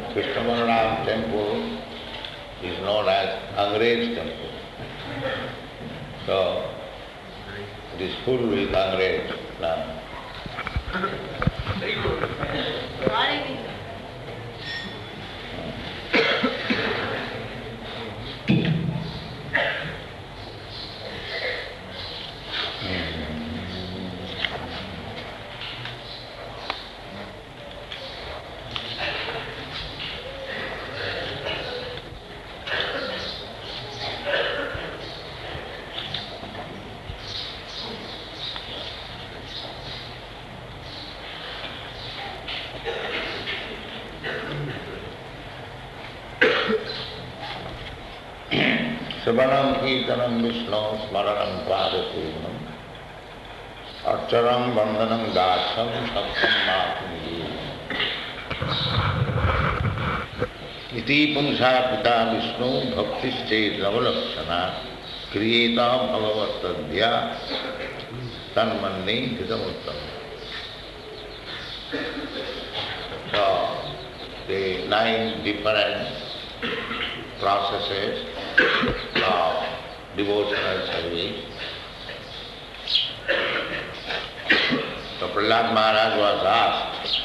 Krishna Balaram temple is known as Angrez temple. So, it is full with Angrez now. Sravanam Kirtanam Vishnu Smaranam Padasevanam Archaram Vandanam Gacham Satsam Mahatmiji Iti Punsa Pita Vishnu Bhakti State Navalakshana Kriyeta Bhavavatadhya Tanmanni Hitamuttam. So, the 9 different processes of devotional service. So Prahlad Maharaj was asked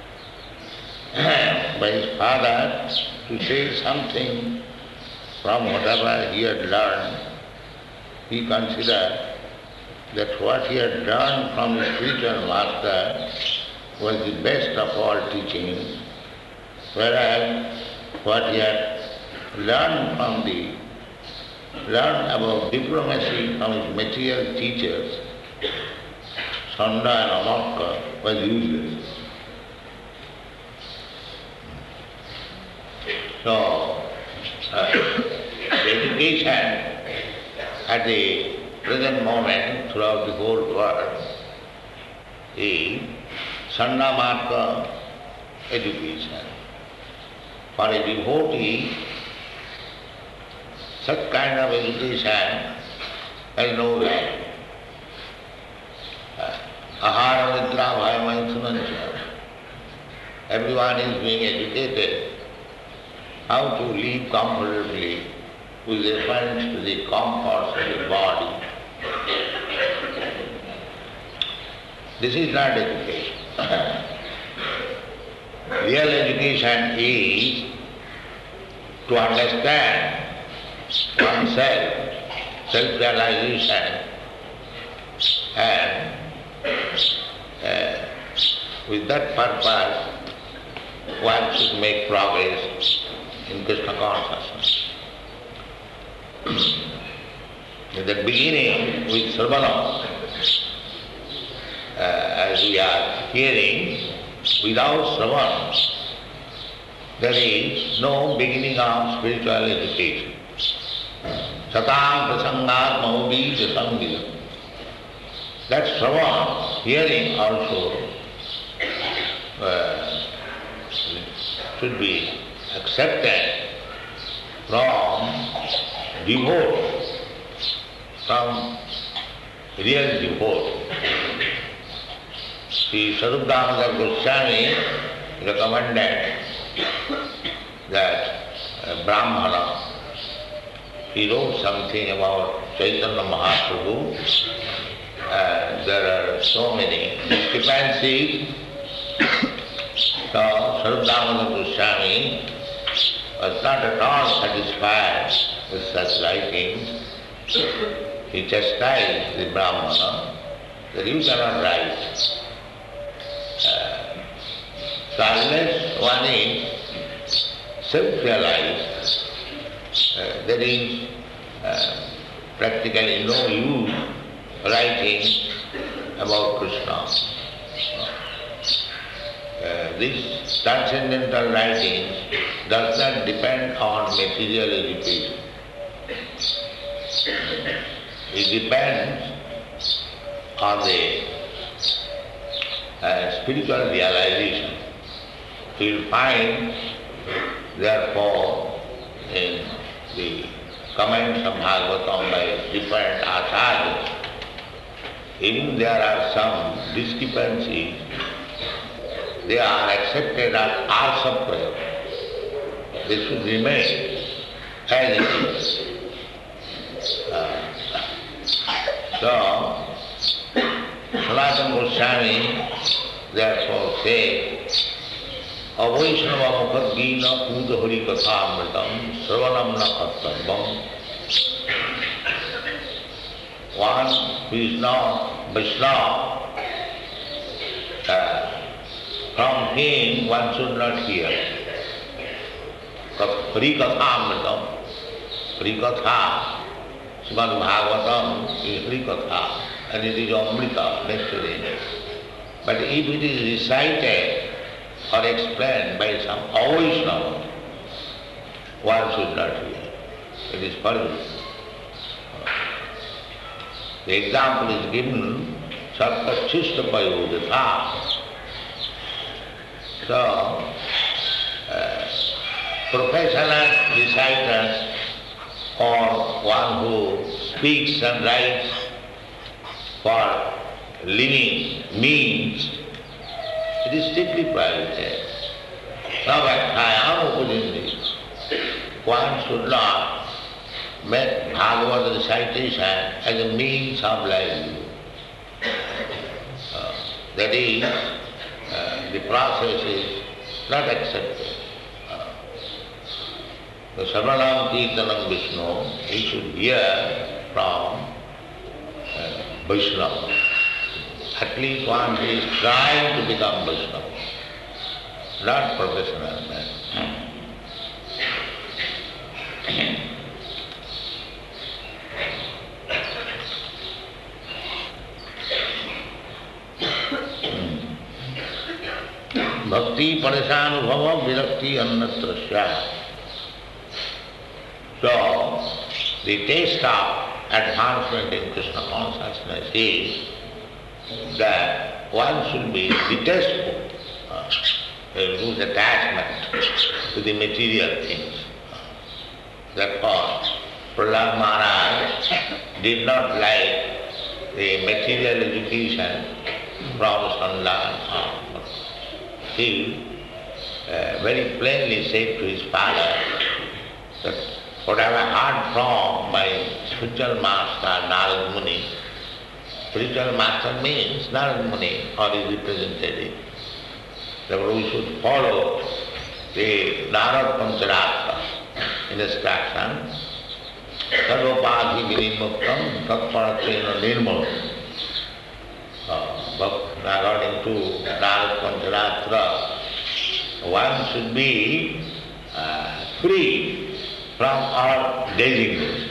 by his father to say something from whatever he had learned. He considered that what he had learned from his spiritual master was the best of all teachings, whereas what he had learned about diplomacy from his material teachers, Sanda and Amarka, was useless. So, the education at the present moment throughout the whole world is Sanda Marka education. For a devotee, such kind of education has no value. Ahara nidra bhayamaithanancha. Everyone is being educated how to live comfortably with reference to the comforts of the body. This is not education. Real education is to understand oneself, self-realization, and with that purpose one should make progress in Krishna consciousness. In the beginning with Sravana, as we are hearing, without Sravana there is no beginning of spiritual education. Satam prasangat mahubhi jasambhidam. That Sravana, hearing also, should be accepted from devote, from real devote. Sri Sarup Damodar Goswami recommended that Brahmana, he wrote something about Chaitanya Mahaprabhu, and there are so many discrepancies. So Sarup Damodar Goswami was not at all satisfied with such writings. He chastised the Brahmana that you cannot write. So unless one is self-realized, there is practically no use writing about Krishna. This transcendental writing does not depend on material education. It depends on the spiritual realization. You will find, therefore, in the comments of Bhagavatam by different acharyas, even there are some discrepancies, they are accepted as arsa prayoga. They should remain as it is. So, Sanatana Goswami therefore said, Avaishnava mukhadgina puja hari kathamritam sravanam na kartarbam. One who is not Vaishnava, from him one should not hear. Hari kathamritam, Hari katha, Srimad Bhagavatam is Hari katha, and it is Amrita, necessary. But if it is recited or explained by some Avaishnava, one should not hear. It is forbidden. The example is given, Sarkachishtapayo Yatha. So, professional reciters or one who speaks and writes for living means, it is strictly prohibited. One should not make Bhagavad recitation as a means of livelihood. That is, the process is not accepted. The Sarvanam Kirtanam Vishnu, he should hear from Vaishnava. At least one who is trying to become Vaishnava, not professional man. Bhakti parishanubhava virakti annatrasya. So, the taste of advancement in Krishna consciousness is that one should be detestful, lose attachment to the material things. Therefore, Prahlad Maharaj did not like the material education from Sandan. He very plainly said to his father that whatever I heard from my spiritual master Narad Muni, spiritual master means Narad Muni or his representative. Therefore we should follow the Narad Pancharatra instruction. Sarvopadhi virimuktam tatparatena nirmalam. According to Narad Pancharatra, one should be free from all designation.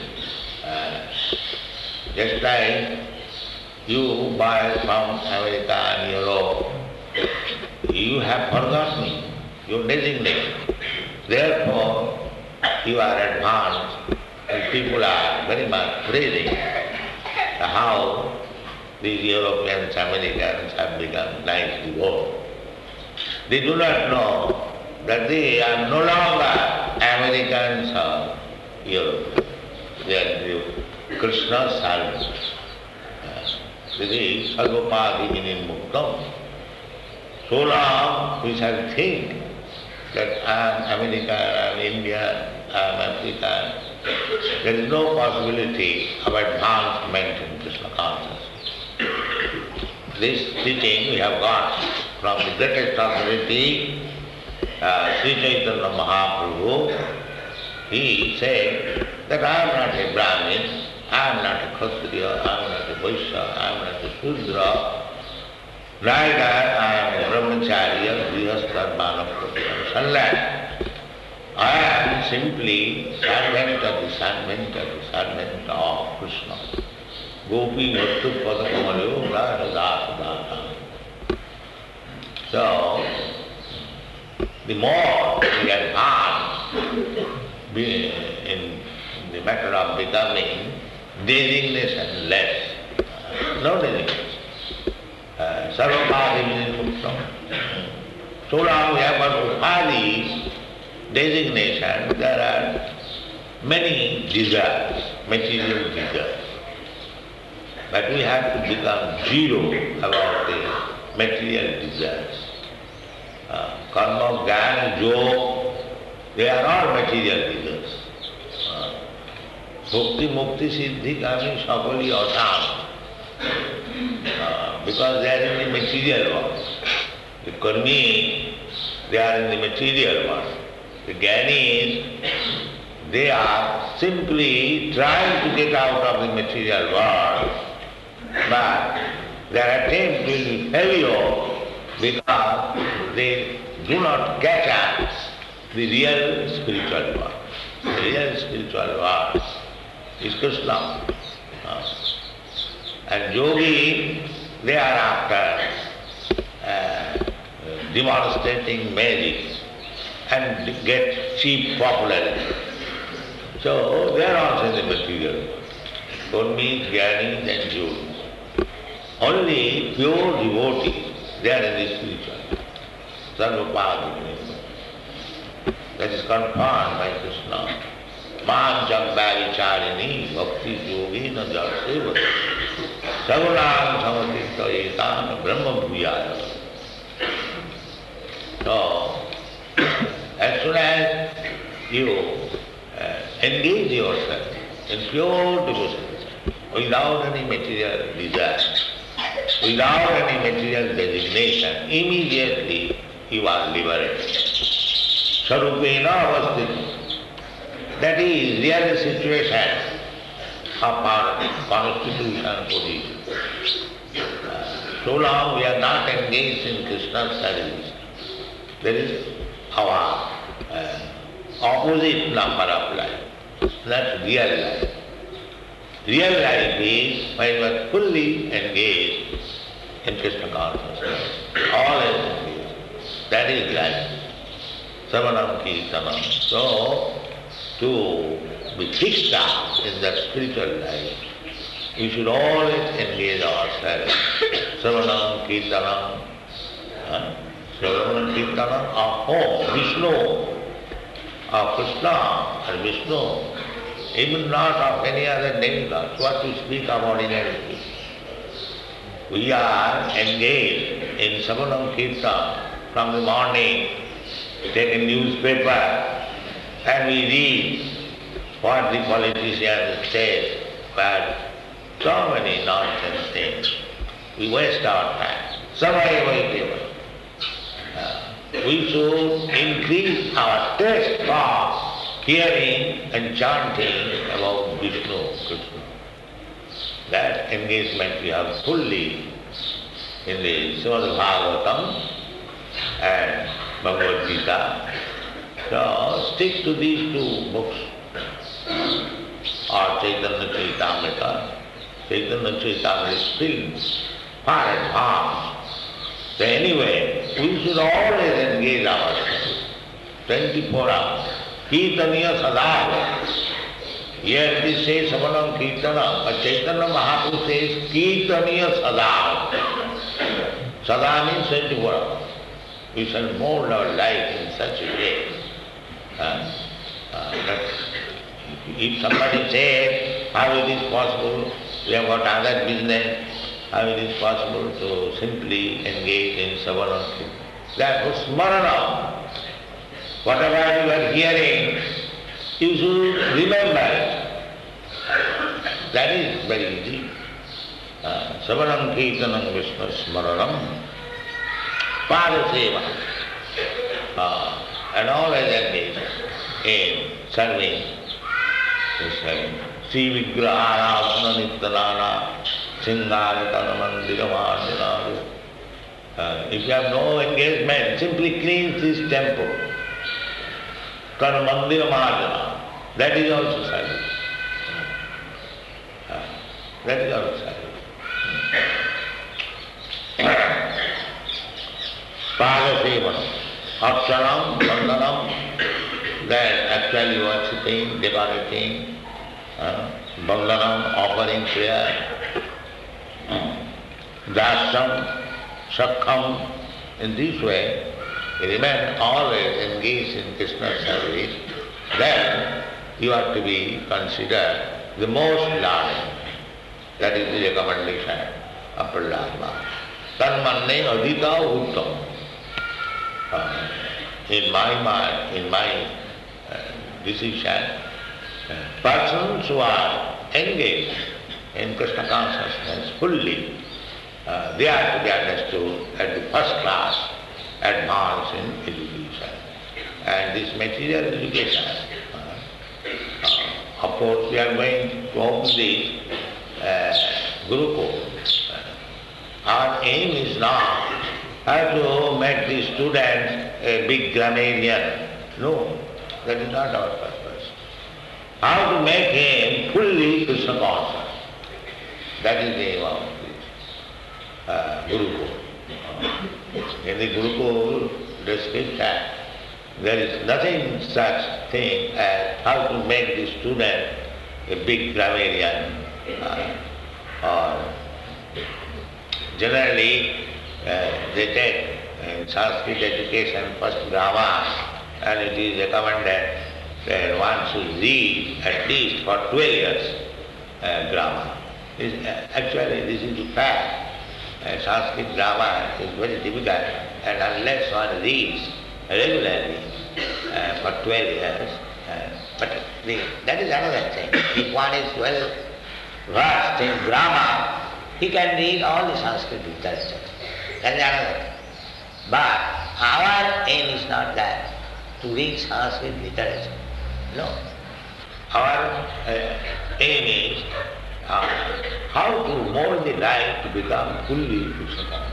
Just like you boys from America and Europe, you have forgotten your designation. Therefore, you are advanced and people are very much praising how these Europeans, Americans have become nicely born. They do not know that they are no longer Americans or Europeans. They are the Krishna's servants. This is Sarvopadi Vinimuktam. So long we shall think that I am American, I am Indian, I am African. There is no possibility of advancement in Krishna consciousness. This teaching we have got from the greatest authority, Sri Chaitanya Mahaprabhu. He said that I am not a Brahmin, I am not a Kshatriya, I am not a Vaishya, I am not a Shudra, neither I am a Brahmacharya, Grihastha, Manaprabhu, sannyasi. I am simply servant of Krishna. Gopi Vattu Padakamayo Radha. So, the more we advance in the matter of becoming designation less, no designation. Sarvapadi Vinimuktam. So long we have got Upadi designation, there are many desires, material desires. But we have to become zero about the material desires. Karma, Jnana, Yoga, They are all material figures. Bhakti, Mukti, Siddhi, Kami, Sakali, Asam. Because they are in the material world. The Karmi, they are in the material world. The Jnanis, they are simply trying to get out of the material world, but their attempt will be failure because they do not catch up the real spiritual world. The real spiritual world is Krishna. And yogi, they are after demonstrating magic and get cheap popularity. So they are also in the material world. Karmis, Jnanis and yogis. Only pure devotees, they are in the spiritual world. Sarvapadi. That is confirmed by Krishna. Mam Jambari Charini Bhakti Yogi na Jasevati Sagunan Samatita Etan Brahma Bhuyaya. So, as soon as you engage yourself in pure devotion, without any material desire, without any material designation, immediately you are liberated. Sarupena avasthita. That is real situation of our constitution position. So long we are not engaged in Krishna's service, there is our opposite number of life. That's real life. Real life is when you are fully engaged in Krishna consciousness. Always engaged. That is life. Savanam Kirtanam. So, to be fixed up in that spiritual life, we should always engage ourselves. Savanam Kirtanam. Savanam Kirtanam of whom? Vishnu. Of Krishna and Vishnu. Even not of any other demigods. What to speak of ordinarily. We are engaged in Savanam Kirtan from the morning, take a newspaper, and we read what the politicians say, but so many nonsense things. We waste our time. We should increase our taste for hearing and chanting about Vishnu, Krishna. That engagement we have fully in the Srimad Bhagavatam and Bhagavad Gita. So stick to these two books, or Chaitanya Charitamrita. Chaitanya Charitamrita is filled far advanced. So anyway, we should always engage ourselves, 24 hours. Kirtaniya Sadhava. Here it says Savanam Kirtana, but Chaitanya Mahaprabhu says Kirtaniya Sadhava. Sada means 24 hours. We shall mold our life in such a way that if somebody says, how it is possible, we have got other business, how it is possible to simply engage in Savanam. That was Smarana. Whatever you are hearing, you should remember it. That is very easy. Savanam Kirtanam Vishnu Smaranam Padaseva. And always engaged in serving. Sri Vigrahana Nityanana Singaratana Mandiramadina. If you have no engagement, simply cleanse this temple. Kana Mandiramadina. That is also service. That is also service. Padasevanam. Aksharam, Vandanam, then actually worshipping, decorating, Vandanam, offering prayer, Dasam, Sakham. In this way, you remain always engaged in Krishna's service, then you are to be considered the most learned. That is the recommendation of Prahlad Maharaj. Tanmanne adhita uttam. In my mind, in my decision. Persons who are engaged in Krishna consciousness fully, they are to be understood at the first class advance in education. And this material education, of course we are going to open the Gurukul. Our aim is not how to make the student a big grammarian. No, that is not our purpose. How to make him fully Krishna conscious. That is the aim of this Gurukul. In the Gurukul description, there is nothing such thing as how to make the student a big grammarian or generally they take in Sanskrit education first grammar, and it is recommended that one should read at least for 12 years grammar. Actually this is the fact. Sanskrit grammar is very difficult, and unless one reads regularly for 12 years, but that is another thing. If one is well versed in grammar, he can read all the Sanskrit literature. That is another thing. But our aim is not that, to read Sanskrit literature. No. Our aim is how to mold the life to become fully Krishna.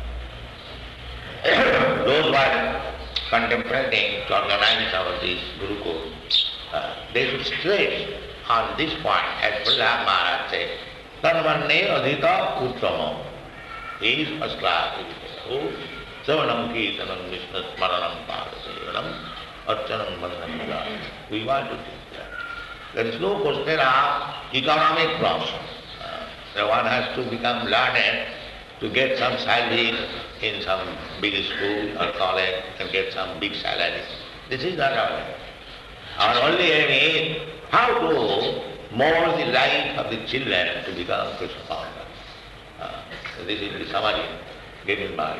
Those who are contemplating to organize our this Gurukul, they should stress on this point, as Prahlad Maharaj said, Karmanne adhita uttamam. He is first class. Savanam kirtanam vishnu smaranam padasevanam archanam bandhanam. We want to think that. There is no question of economic problem. One has to become learned to get some salary in some big school or college and get some big salary. This is not our aim. Our only aim is how to mold the life of the children to become Krishna conscious. This is the summary given by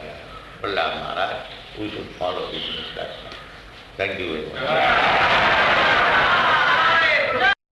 Prahlad Maharaj. We should follow this instruction. Thank you very much.